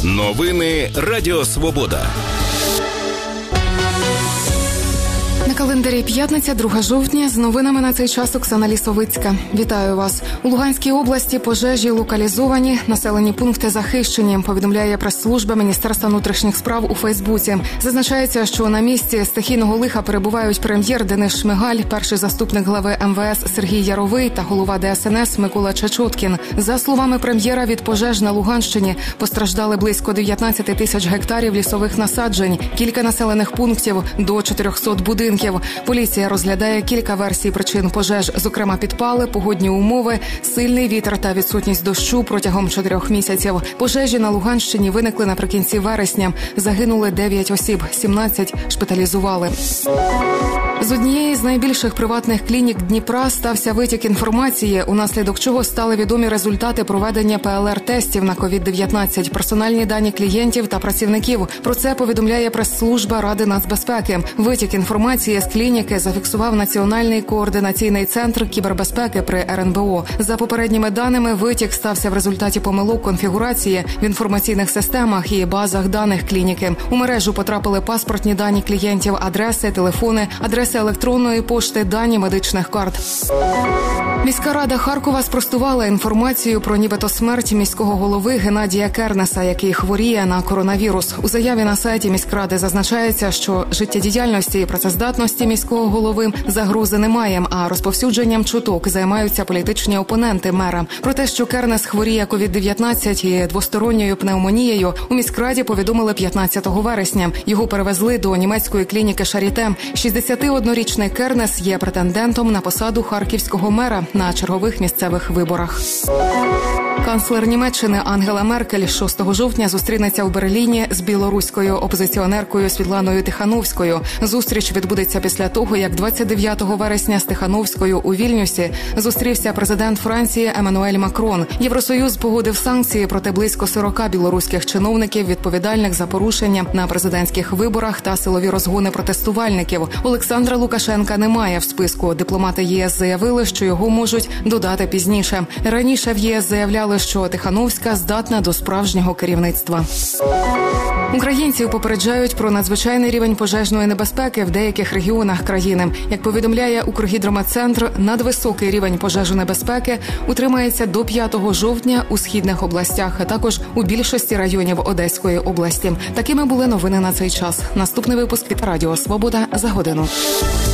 Новини Радіо Свобода. На календарі п'ятниця, 2 жовтня. З новинами на цей час Оксана Лісовицька. Вітаю вас. У Луганській області пожежі локалізовані, населені пункти захищені, повідомляє прес-служба Міністерства внутрішніх справ у Фейсбуці. Зазначається, що на місці стихійного лиха перебувають прем'єр Денис Шмигаль, перший заступник глави МВС Сергій Яровий та голова ДСНС Микола Чечоткін. За словами прем'єра, від пожеж на Луганщині постраждали близько 19 тисяч гектарів лісових насаджень, кілька населених пунктів, до 400 будинків. Поліція розглядає кілька версій причин пожеж, зокрема підпали, погодні умови, сильний вітер та відсутність дощу протягом 4 місяців. Пожежі на Луганщині виникли наприкінці вересня. Загинули 9 осіб, 17 шпиталізували. З однієї з найбільших приватних клінік Дніпра стався витік інформації, унаслідок чого стали відомі результати проведення ПЛР-тестів на COVID-19, персональні дані клієнтів та працівників. Про це повідомляє прес-служба Ради нацбезпеки. Витік інформації з клініки зафіксував Національний координаційний центр кібербезпеки при РНБО. За попередніми даними, витік стався в результаті помилок конфігурації в інформаційних системах і базах даних клініки. У мережу потрапили паспортні дані клієнтів, адреси, телефони, адреси електронної пошти, дані медичних карт. Міська рада Харкова спростувала інформацію про нібито смерть міського голови Геннадія Кернеса, який хворіє на коронавірус. У заяві на сайті міськради зазначається, що життєдіяльності і працездатності міського голови загрози немає, а розповсюдженням чуток займаються політичні опоненти мера. Про те, що Кернес хворіє COVID-19 і двосторонньою пневмонією, у міськраді повідомили 15 вересня. Його перевезли до німецької клініки Шаріте. 61-річний Кернес є претендентом на посаду харківського мера на чергових місцевих виборах. Канцлер Німеччини Ангела Меркель 6 жовтня зустрінеться в Берліні з білоруською опозиціонеркою Світланою Тихановською. Зустріч відбудеться після того, як 29 вересня з Тихановською у Вільнюсі зустрівся президент Франції Еммануель Макрон. Євросоюз погодив санкції проти близько 40 білоруських чиновників, відповідальних за порушення на президентських виборах та силові розгони протестувальників. Олександра Лукашенка немає в списку. Дипломати ЄС заявили, що його можуть додати пізніше. Раніше в ЄС заявляли, що Тихановська здатна до справжнього керівництва. Українців попереджають про надзвичайний рівень пожежної небезпеки в деяких регіонах країни. Як повідомляє Укргідрометцентр, надвисокий рівень пожежонебезпеки утримається до 5 жовтня у східних областях, а також у більшості районів Одеської області. Такими були новини на цей час. Наступний випуск від Радіо Свобода за годину.